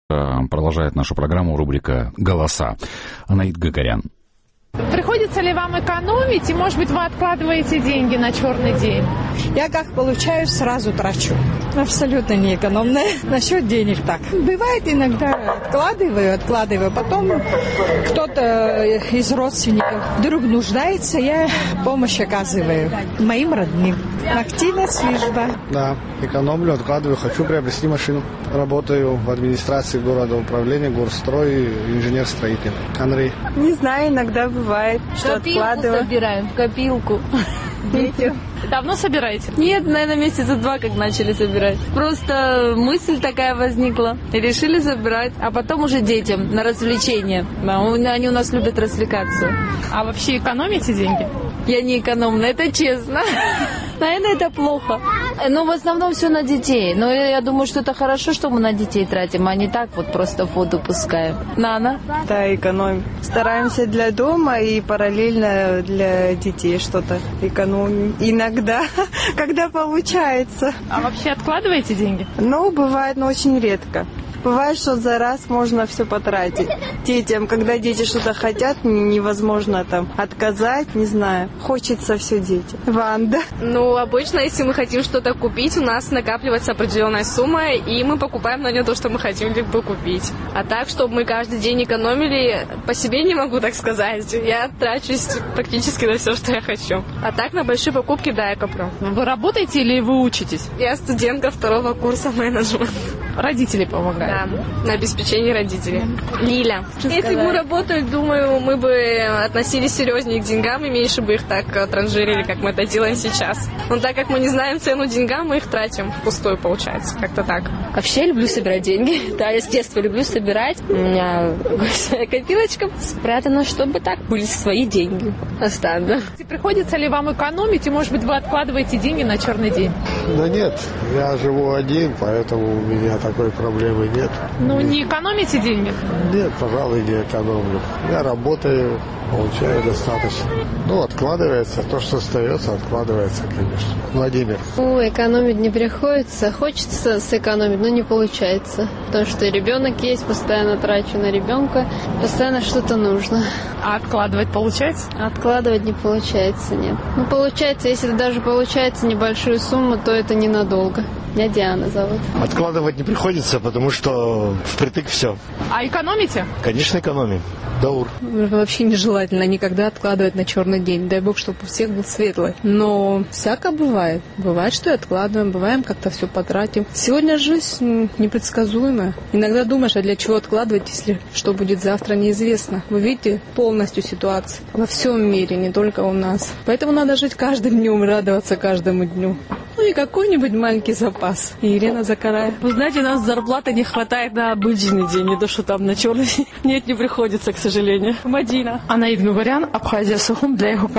Продолжает нашу программу рубрика «Голоса». Анаит Гагарян. Приходится ли вам экономить, и, может быть, вы откладываете деньги на черный день? Я как получаю, сразу трачу. Абсолютно не экономная. Насчет денег так. Бывает иногда откладываю. Потом кто-то из родственников вдруг нуждается, я помощь оказываю моим родным. Активная служба. Да, экономлю, откладываю. Хочу приобрести машину. Работаю в администрации города управления, горстрой, инженер-строитель. Андрей. Не знаю, иногда бывает, что откладываю. Собираем, копилку. Детям. Давно собираете? Нет, наверное, месяца 2 как начали собирать. Просто мысль такая возникла. И решили собирать. А потом уже детям на развлечения. Они у нас любят развлекаться. А вообще экономите деньги? Я не экономная, это честно. Наверное, это плохо. Но в основном все на детей. Но я думаю, что это хорошо, что мы на детей тратим, а не так вот просто в воду пускаем. Нана? Да, экономим. Стараемся для дома и параллельно для детей что-то экономим. Иногда, когда получается. А вообще откладываете деньги? Ну, бывает, но очень редко. Бывает, что за раз можно все потратить. Детям, когда дети что-то хотят, невозможно там отказать, не знаю. Хочется все детям. Ванда. Ну, обычно, если мы хотим что-то купить, у нас накапливается определенная сумма, и мы покупаем на нее то, что мы хотим либо купить. А так, чтобы мы каждый день экономили, по себе не могу так сказать. Я трачусь практически на все, что я хочу. А так, на большие покупки, да, я коплю. Вы работаете или вы учитесь? Я студентка 2-го курса менеджмента. Родители помогают? Да, на обеспечение родителей. Лиля. Если бы мы работали, думаю, мы бы относились серьезнее к деньгам и меньше бы их так транжирили, как мы это делаем сейчас. Но так как мы не знаем цену деньгам, мы их тратим впустую, получается. Как-то так. Вообще я люблю собирать деньги. Да, я с детства люблю собирать. У меня копилочка спрятана, чтобы так были свои деньги. Останутся. Приходится ли вам экономить, и, может быть, вы откладываете деньги на черный день? Да нет, я живу один, поэтому у меня такой проблемы нет. Ну, не экономите деньги? Нет, пожалуй, не экономлю. Я работаю, получаю достаточно. Ну, откладывается. То, что остается, откладывается, конечно. Владимир. Экономить не приходится. Хочется сэкономить, но не получается. Потому что ребенок есть, постоянно трачу на ребенка. Постоянно что-то нужно. А откладывать получается? Откладывать не получается, нет. Ну, получается, если даже получается небольшую сумму, то это ненадолго. Меня Диана зовут. Откладывать не приходится, потому что впритык все. А экономите? Конечно, экономим. Даур. Вообще нежелательно никогда откладывать на черный день. Дай бог, чтобы у всех был светлый. Но всякое бывает. Бывает, что и откладываем, бываем, как-то все потратим. Сегодня жизнь непредсказуемая. Иногда думаешь, а для чего откладывать, если что будет завтра, неизвестно. Вы видите полностью ситуацию во всем мире, не только у нас. Поэтому надо жить каждым днем, радоваться каждому дню. Ну и какой-нибудь маленький запас. И Ирина Закарая. Вы знаете, у нас зарплаты не хватает на обычный день, не то что там на черный. Нет, не приходится, к сожалению. Мадина. Анаит Гагарян, Абхазия Сухум для его